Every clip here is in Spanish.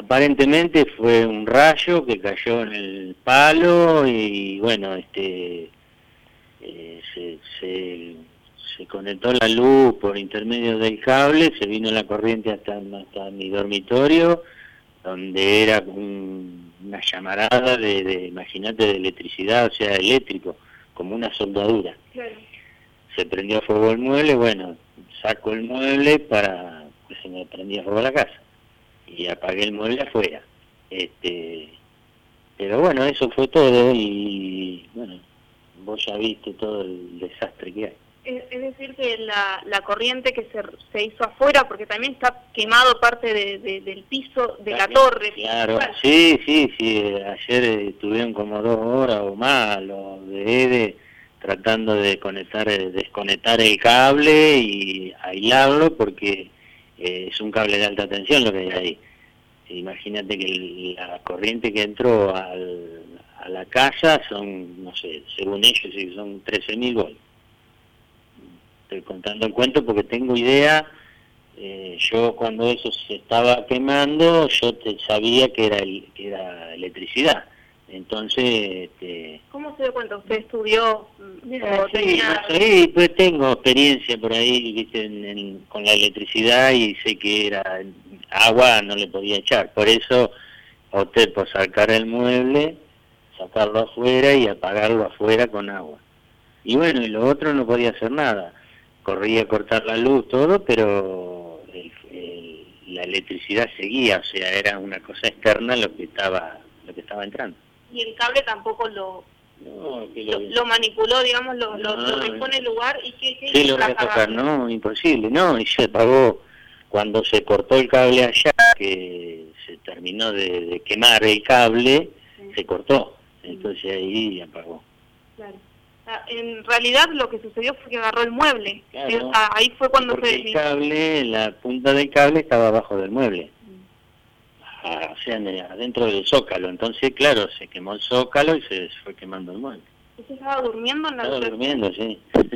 aparentemente fue un rayo que cayó en el palo y bueno, se conectó la luz por intermedio del cable, se vino la corriente hasta mi dormitorio, donde era una llamarada imagínate, de electricidad, o sea, eléctrico, como una soldadura. Claro. Se prendió fuego el mueble, bueno, saco el mueble para que se me prendía fuego la casa. Y apagué el mueble afuera. Pero bueno, eso fue todo y bueno, vos ya viste todo el desastre que hay. Es decir que la corriente que se hizo afuera, porque también está quemado parte del piso de la torre. Claro, sí, ayer estuvieron como 2 horas o más los de EDE tratando de desconectar el cable y aislarlo porque es un cable de alta tensión lo que hay ahí. Imagínate que la corriente que entró a la casa son, no sé, según ellos son 13.000 volts. Estoy contando el cuento porque tengo idea. Yo cuando eso se estaba quemando, yo sabía que era electricidad. Entonces, ¿cómo se dio cuenta? ¿Usted estudió? Sí, pues tengo experiencia por ahí, viste, con la electricidad y sé que era agua, no le podía echar. Por eso opté por sacar el mueble, sacarlo afuera y apagarlo afuera con agua. Y bueno, y lo otro no podía hacer nada. Corría a cortar la luz, todo, pero la electricidad seguía, o sea, era una cosa externa lo que estaba entrando. Y el cable tampoco lo manipuló, digamos, lo dejó en el lugar y ¿qué sí, lo dejó acá, no, imposible, no, y se apagó cuando se cortó el cable allá, que se terminó de quemar el cable, se cortó, entonces ahí apagó. Claro. En realidad lo que sucedió fue que agarró el mueble, claro, ahí fue cuando el cable, la punta del cable estaba abajo del mueble. O sea, adentro del zócalo, entonces claro, se quemó el zócalo y se fue quemando el mueble. ¿Usted estaba durmiendo en la Estaba durmiendo, sí.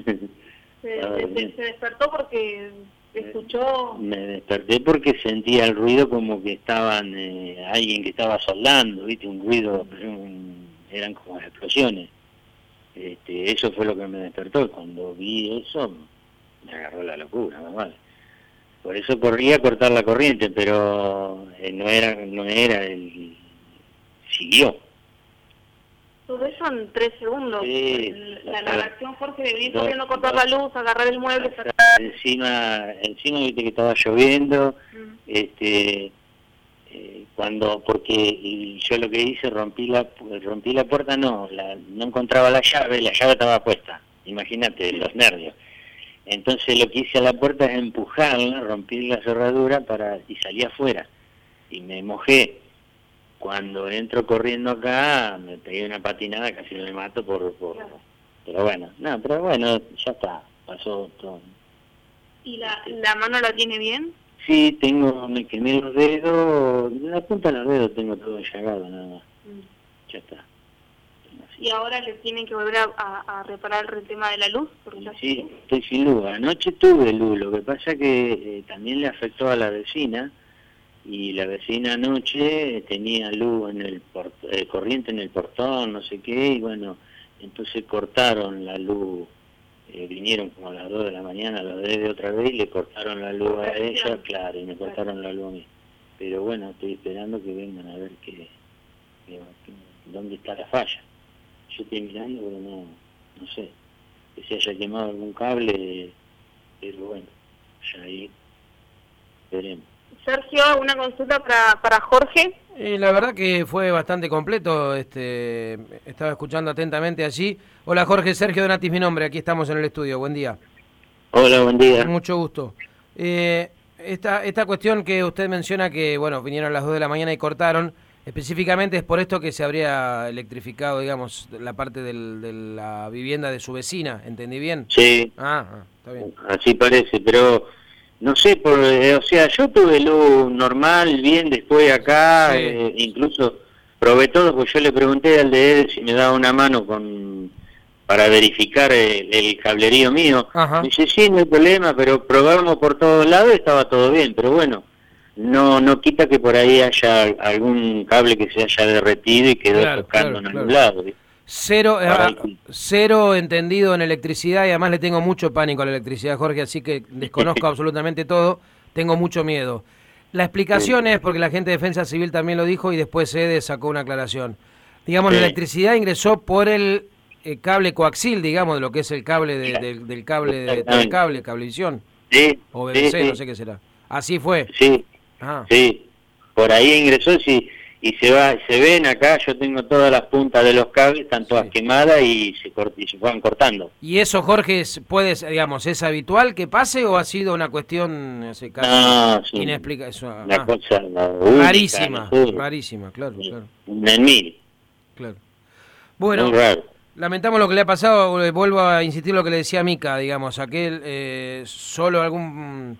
Se despertó porque escuchó... Me desperté porque sentía el ruido como que estaban, alguien que estaba soldando, viste, un ruido, eran como explosiones. Eso fue lo que me despertó, cuando vi eso me agarró la locura, normal. Por eso corrí a cortar la corriente, pero no era siguió. Todo eso en 3 segundos. Sí, la reacción, Jorge, de ir corriendo a cortar la luz, agarrar el mueble. Encima viste que estaba lloviendo, porque yo lo que hice, rompí la puerta, no encontraba la llave estaba puesta, imagínate los nervios. Entonces lo que hice a la puerta es empujarla, rompí la cerradura y salí afuera. Y me mojé. Cuando entro corriendo acá, me pegué una patinada, casi me mato Claro. Pero bueno, ya está, pasó todo. ¿Y la mano la tiene bien? Sí, me quemé los dedos, la punta de los dedos tengo todo llagado nada más. Ya está. ¿Y ahora le tienen que volver a reparar el tema de la luz? Sí, estoy sin luz. Anoche tuve luz, lo que pasa que también le afectó a la vecina, y la vecina anoche tenía luz corriente en el portón, no sé qué, y bueno, entonces cortaron la luz, vinieron como a las 2 de la mañana los de otra vez y le cortaron la luz a ella, claro, y me cortaron la luz a mí. Pero bueno, estoy esperando que vengan a ver dónde está la falla. Yo estoy mirando, pero no sé, que se haya quemado algún cable, pero bueno, ya ahí veremos. Sergio, ¿una consulta para Jorge? La verdad que fue bastante completo, estaba escuchando atentamente allí. Hola Jorge, Sergio Donatis mi nombre, aquí estamos en el estudio, buen día. Hola, buen día. Mucho gusto. Esta cuestión que usted menciona que, bueno, vinieron a las 2 de la mañana y cortaron, específicamente es por esto que se habría electrificado, digamos, la parte de la vivienda de su vecina, ¿entendí bien? Sí. Está bien. Así parece, pero no sé, o sea, yo tuve luz normal, bien, después acá, sí. Incluso probé todo, porque yo le pregunté al de él si me daba una mano para verificar el cablerío mío. Ajá. Me dice, sí, no hay problema, pero probamos por todos lados y estaba todo bien, pero bueno, no quita que por ahí haya algún cable que se haya derretido y quedó tocando en algún lado. Cero, cero entendido en electricidad y además le tengo mucho pánico a la electricidad, Jorge, así que desconozco absolutamente todo, tengo mucho miedo. La explicación es, porque la gente de Defensa Civil también lo dijo y después EDE sacó una aclaración. Digamos, la electricidad ingresó por el cable coaxil, digamos, de lo que es el cable del cable de Telecable, Cablevisión. Sí. O BBC, no sé qué será. Así fue. Sí, sí. Por ahí ingresó, sí. Y se ven acá, yo tengo todas las puntas de los cables, están todas quemadas y se fueron cortando. ¿Y eso, Jorge, digamos, es habitual que pase o ha sido una cuestión inexplicable? Una cosa única, rarísima, rarísima, claro. En mil. Claro. Bueno, lamentamos lo que le ha pasado, vuelvo a insistir lo que le decía Mica, digamos, aquel solo alguna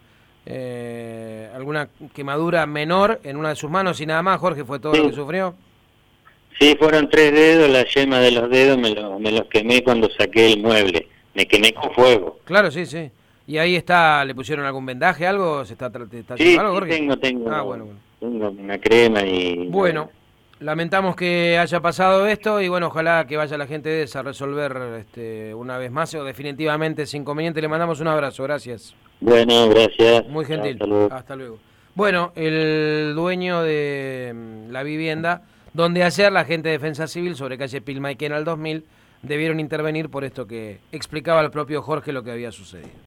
quemadura menor en una de sus manos y nada más, Jorge, fue todo lo que sufrió. Sí, fueron 3 dedos, la yema de los dedos me los quemé cuando saqué el mueble, me quemé con fuego. Claro, sí. ¿Y ahí le pusieron algún vendaje, algo? ¿Está sí, algo, Jorge? tengo, bueno. Tengo una crema y... Bueno, lamentamos que haya pasado esto y bueno, ojalá que vaya la gente de esa a resolver una vez más o definitivamente ese inconveniente. Le mandamos un abrazo, gracias. Bueno, gracias. Muy gentil. Hasta luego. Bueno, el dueño de la vivienda, donde ayer la gente de Defensa Civil sobre calle Pilmaiquén al 2000 debieron intervenir por esto que explicaba el propio Jorge lo que había sucedido.